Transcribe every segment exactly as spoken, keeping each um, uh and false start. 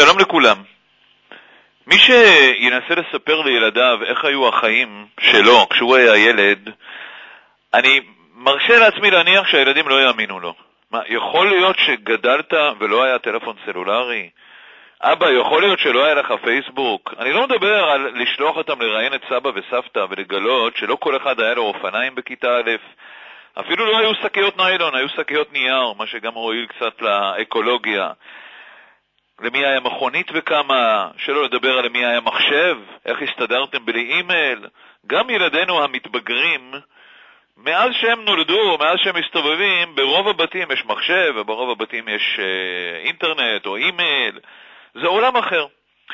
שלום לכולם. מי שינסה לספר לילדיו איך היו החיים שלו כשהוא היה ילד, אני מרשה לעצמי להניח שהילדים לא יאמינו לו. מה, יכול להיות שגדלת ולא היה טלפון סלולרי? אבא, יכול להיות שלא היה לך פייסבוק? אני לא מדבר על לשלוח אותם לראיין את סבא וסבתא ולגלות שלא כל אחד היה לו אופניים בכיתה א', אפילו לא היו שקיות ניילון, היו שקיות נייר, מה שגם הועיל קצת לאקולוגיה. למי היה מכונית וכמה, שלא לדבר על למי היה מחשב, איך הסתדרתם בלי אימייל. גם ילדינו המתבגרים, מאז שהם נולדו, מאז שהם מסתובבים, ברוב הבתים יש מחשב, וברוב הבתים יש אה, אינטרנט או אימייל. זה עולם אחר.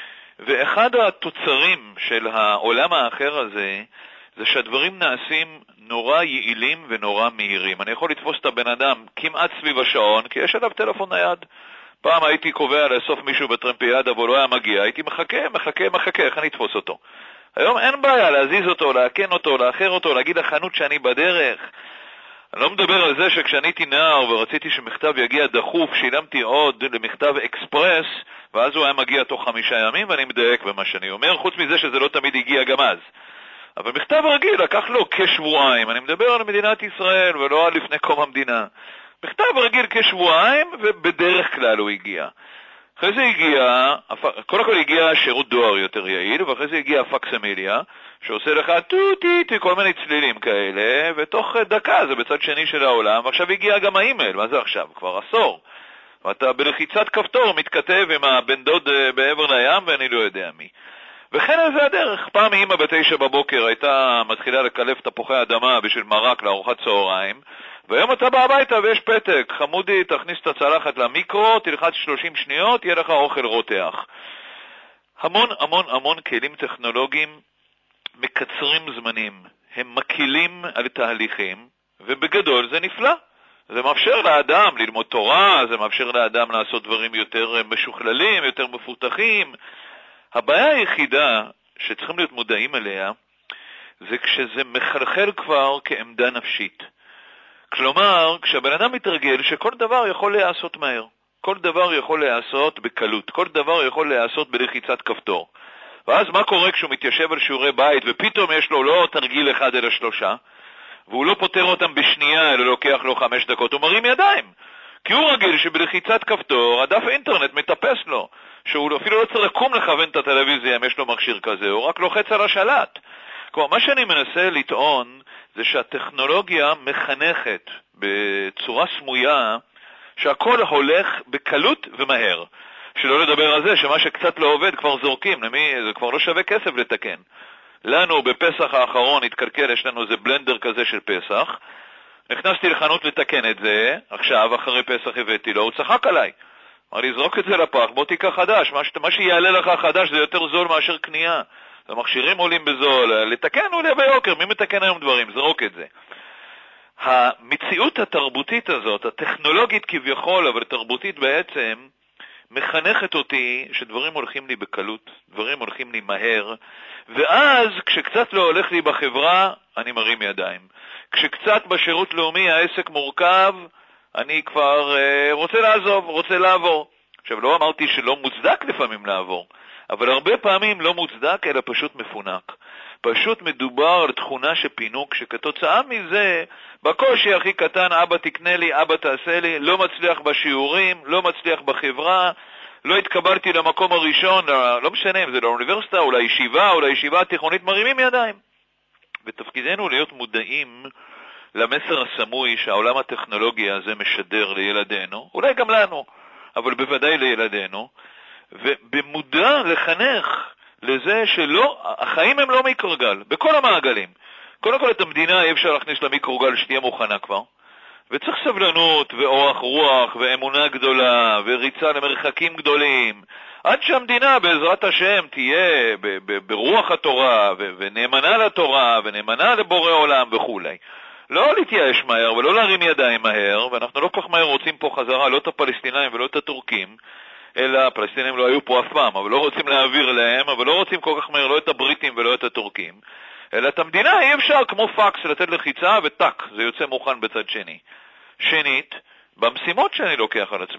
ואחד התוצרים של העולם האחר הזה, זה שהדברים נעשים נורא יעילים ונורא מהירים. אני יכול לתפוס את הבן אדם כמעט סביב השעון, כי יש עליו טלפון נייד. פעם הייתי קובע לאסוף מישהו בטרמפיאדה והוא לא היה מגיע, הייתי מחכה, מחכה, מחכה, איך אני אתפוס אותו? היום אין בעיה להזיז אותו, להקן אותו, לאחר אותו, להגיד לחנות שאני בדרך. אני לא מדבר על זה שכשאני הייתי נער ורציתי שמכתב יגיע דחוף, שילמתי עוד למכתב אקספרס, ואז הוא היה מגיע תוך חמישה ימים, ואני מדייק במה שאני אומר, חוץ מזה שזה לא תמיד הגיע גם אז. אבל מכתב רגיל לקח לו כשבועיים, אני מדבר על מדינת ישראל ולא על לפני קום המדינה. מכתב רגיל כשבועיים, ובדרך כלל הוא הגיע. אחרי זה הגיע, קודם כל הגיע שירות דואר יותר יעיל, ואחרי זה הגיע פקסמיליה, שעושה לך טוטי, כל מיני צלילים כאלה, ותוך דקה זה בצד שני של העולם, ועכשיו הגיע גם האימייל. מה זה עכשיו? כבר עשור. ואתה בלחיצת כפתור מתכתב עם הבן דוד בעבר לים, ואני לא יודע מי. וכן על זה הדרך. פעם אמא בתשע בבוקר הייתה מתחילה לקלף תפוחי אדמה בשביל מרק לארוחת צהריים, והיום אתה בא הביתה ויש פתק, חמודי, תכניס את הצלחת למיקרו, תלחץ שלושים שניות, יהיה לך אוכל רותח. המון המון המון כלים טכנולוגיים מקצרים זמנים, הם מקילים על תהליכים, ובגדול זה נפלא. זה מאפשר לאדם ללמוד תורה, זה מאפשר לאדם לעשות דברים יותר משוכללים, יותר מפותחים. הבעיה היחידה שצריכים להיות מודעים אליה, זה כשזה מחלחל כבר כעמדה נפשית. כלומר, כשהבן אדם מתרגל שכל דבר יכול להיעשות מהר, כל דבר יכול להיעשות בקלות, כל דבר יכול להיעשות בלחיצת כפתור. ואז מה קורה כשהוא מתיישב על שיעורי בית ופתאום יש לו לא תרגיל אחד אלא שלושה, והוא לא פותר אותם בשנייה אלא לוקח לו חמש דקות, הוא מרים ידיים. כי הוא רגיל שבלחיצת כפתור הדף האינטרנט מטפס לו, שהוא אפילו לא צריך לקום לכוון את הטלוויזיה אם יש לו מכשיר כזה, הוא רק לוחץ על השלט. כלומר, מה שאני מנסה לטעון זה שהטכנולוגיה מחנכת בצורה סמויה שהכל הולך בקלות ומהר. שלא לדבר על זה שמה שקצת לא עובד כבר זורקים, למי, זה כבר לא שווה כסף לתקן. לנו בפסח האחרון התקלקל, יש לנו איזה בלנדר כזה של פסח, נכנסתי לחנות לתקן את זה, עכשיו אחרי פסח הבאתי לו, הוא צחק עליי. אמר לי, זרוק את זה לפח, בוא תיקח חדש, מה, ש... מה שיעלה לך חדש זה יותר זול מאשר קנייה. המכשירים עולים בזול, לתקן עולה ביוקר, מי מתקן היום דברים? זרוק את זה. המציאות התרבותית הזאת, הטכנולוגית כביכול, אבל תרבותית בעצם, מחנכת אותי שדברים הולכים לי בקלות, דברים הולכים לי מהר, ואז כשקצת לא הולך לי בחברה, אני מרים ידיים. כשקצת בשירות לאומי העסק מורכב, אני כבר אה, רוצה לעזוב, רוצה לעבור. עכשיו, לא אמרתי שלא מוצדק לפעמים לעבור, אבל הרבה פעמים לא מוצדק, אלא פשוט מפונק. פשוט מדובר על תכונה שפינוק, שכתוצאה מזה, בקושי הכי קטן, אבא תקנה לי, אבא תעשה לי, לא מצליח בשיעורים, לא מצליח בחברה, לא התקבלתי למקום הראשון, לא, לא משנה אם זה לאוניברסיטה, או לישיבה, או לישיבה התיכונית, מרימים ידיים. ותפקידנו להיות מודעים למסר הסמוי שהעולם הטכנולוגי הזה משדר לילדינו, אולי גם לנו, אבל בוודאי לילדינו, ובמודע לחנך לזה שלא, החיים הם לא מיקרוגל, בכל המעגלים. קודם כל את המדינה אי אפשר להכניס למיקרוגל שתהיה מוכנה כבר, וצריך סבלנות ואורח רוח ואמונה גדולה וריצה למרחקים גדולים, עד שהמדינה בעזרת השם תהיה ברוח התורה ונאמנה לתורה ונאמנה לבורא עולם וכו'. לא להתייאש מהר ולא להרים ידיים מהר, ואנחנו לא כך מהר רוצים פה חזרה, לא את הפלסטינאים ולא את הטורקים, אלא הפלסטינים לא היו פה אף פעם, אבל לא רוצים להעביר להם, אבל לא רוצים כל כך מהר לא את הבריטים ולא את הטורקים, אלא את המדינה אי אפשר כמו פקס לתת לחיצה וטק, זה יוצא מוכן בצד שני. שנית, במשימות שאני לוקח על עצמי,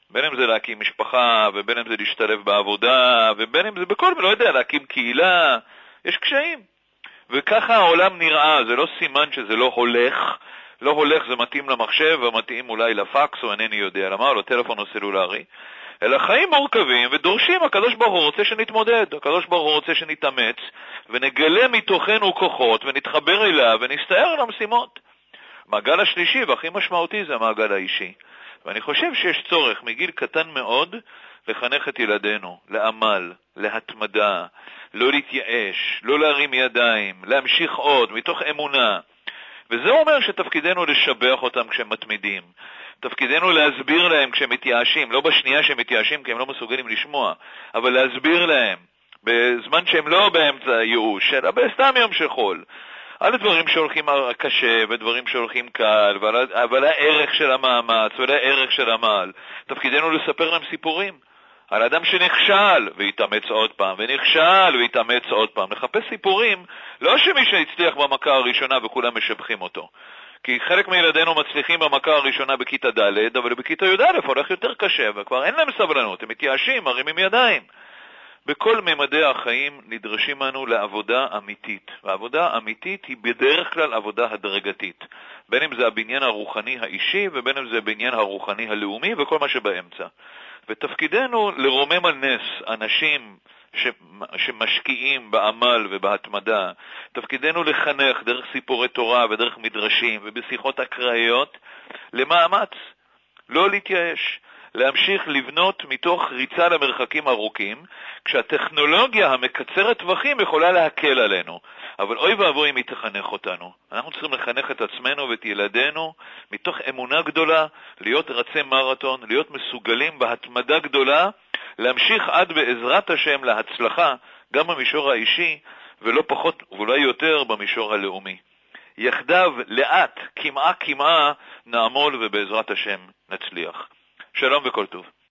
בין אם זה להקים משפחה, ובין אם זה להשתלב בעבודה, ובין אם זה בכל, לא יודע, להקים קהילה, יש קשיים. וככה העולם נראה, זה לא סימן שזה לא הולך, לא הולך זה מתאים למחשב, ומתאים אולי לפקס, או אינני יודע, למה, לא טלפון או סלולרי, אלא חיים מורכבים ודורשים, הקדוש ברוך הוא רוצה שנתמודד, הקדוש ברוך הוא רוצה שנתאמץ, ונגלה מתוכנו כוחות, ונתחבר אליו, ונסתער על המשימות. המעגל השלישי והכי משמעותי זה המעגל האישי. ואני חושב שיש צורך מגיל קטן מאוד לחנך את ילדינו, לעמל, להתמדה, לא להתייאש, לא להרים ידיים, להמשיך עוד מתוך אמונה. וזה אומר שתפקידנו לשבח אותם כשהם מתמידים. תפקידנו להסביר להם כשהם מתייאשים, לא בשנייה שהם מתייאשים כי הם לא מסוגלים לשמוע, אבל להסביר להם בזמן שהם לא באמצע הייאוש, אלא בסתם יום של חול. על הדברים שהולכים קשה ודברים שהולכים קל, אבל הערך של המאמץ והערך של המעל. תפקידנו לספר להם סיפורים על אדם שנכשל והתאמץ עוד פעם, ונכשל והתאמץ עוד פעם. לחפש סיפורים, לא שמי שהצליח במכה הראשונה וכולם משבחים אותו. כי חלק מילדינו מצליחים במכה הראשונה בכיתה ד', אבל בכיתה י"א הולך יותר קשה, וכבר אין להם סבלנות, הם מתייאשים, מרימים ידיים. בכל ממדי החיים נדרשים לנו לעבודה אמיתית, והעבודה אמיתית היא בדרך כלל עבודה הדרגתית, בין אם זה הבניין הרוחני האישי ובין אם זה הבניין הרוחני הלאומי וכל מה שבאמצע. ותפקידנו לרומם על נס אנשים שמשקיעים בעמל ובהתמדה. תפקידנו לחנך דרך סיפורי תורה ודרך מדרשים ובשיחות אקראיות למאמץ, לא להתייאש, להמשיך לבנות מתוך ריצה למרחקים ארוכים, כשהטכנולוגיה המקצרת טווחים יכולה להקל עלינו. אבל אוי ואבוי אם היא תחנך אותנו. אנחנו צריכים לחנך את עצמנו ואת ילדינו מתוך אמונה גדולה, להיות רצי מרתון, להיות מסוגלים בהתמדה גדולה, להמשיך עד בעזרת השם להצלחה, גם במישור האישי, ולא פחות ואולי יותר במישור הלאומי. יחדיו לאט, כמעה כמעה, נעמול ובעזרת השם נצליח. שלום וכל טוב.